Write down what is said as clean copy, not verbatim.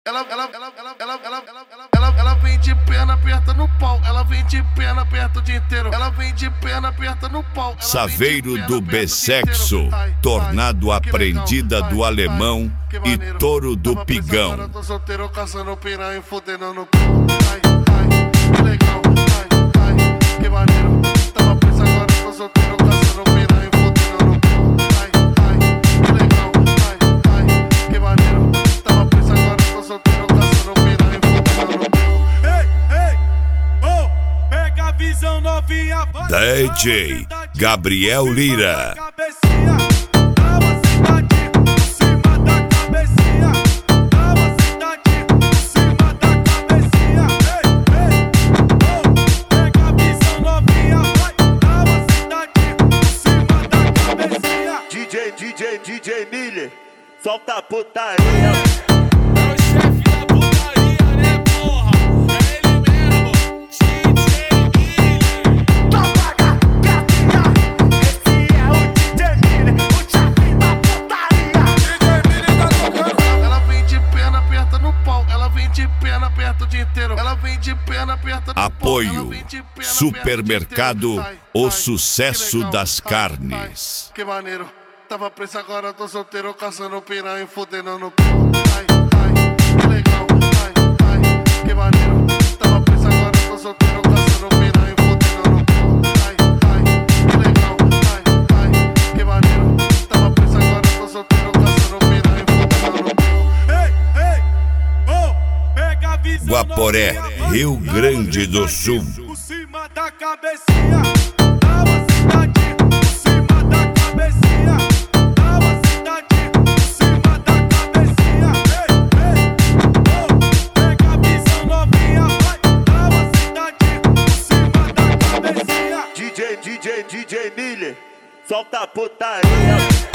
Ela vem de perna aperta no pau. Ela vem de perna aperta o dia inteiro. Ela vem de perna aperta no pau. Saveiro do Bessexo, tornado aprendida do alemão e touro do pigão. Agora tô solteiro, caçando piranha, fudendo no pau. Ai, que legal. Ai, que maneiro. Tava preso, agora tô solteiro, caçando piranha, fudendo no pau. Ai, que legal. Ai, que maneiro. Tava preso, agora tô solteiro, caçando piranha, fudendo no pau. Ei, oh, pega a visão novinha. DJ Gabriel Lira. DJ Miller, solta a putaria. É o chefe da putaria, né, porra? É ele mesmo, DJ Miller. Toca gatinha, esse é o DJ Miller, o chefe da putaria. DJ Miller tá tocando. Ela vem de perna aperta no pau. Ela vem de perna aperta o dia inteiro. Ela vem de perna aperta no pau. Apoio Supermercado O Sucesso das Carnes. Que maneiro. Tava preso, agora tô solteiro, caçando piranha, fudendo no pau. Ai, que legal. Ai, que maneiro. Tava preso, agora tô solteiro, caçando piranha, fudendo no pau. Ai, que legal. Ai, que maneiro. Tava preso, agora tô solteiro, caçando piranha, fudendo no pau. Ei, oh, pega a visão. Guaporé, Rio Grande do Sul. Por cima da cabecinha, dá uma sentadinha. Por cima da cabecinha, dá uma sentadinha. Por cima da cabecinha. Ei, oh, pega a visão novinha. Vai, dá uma sentadinha. Por cima da cabecinha. DJ Miller, solta a putaria.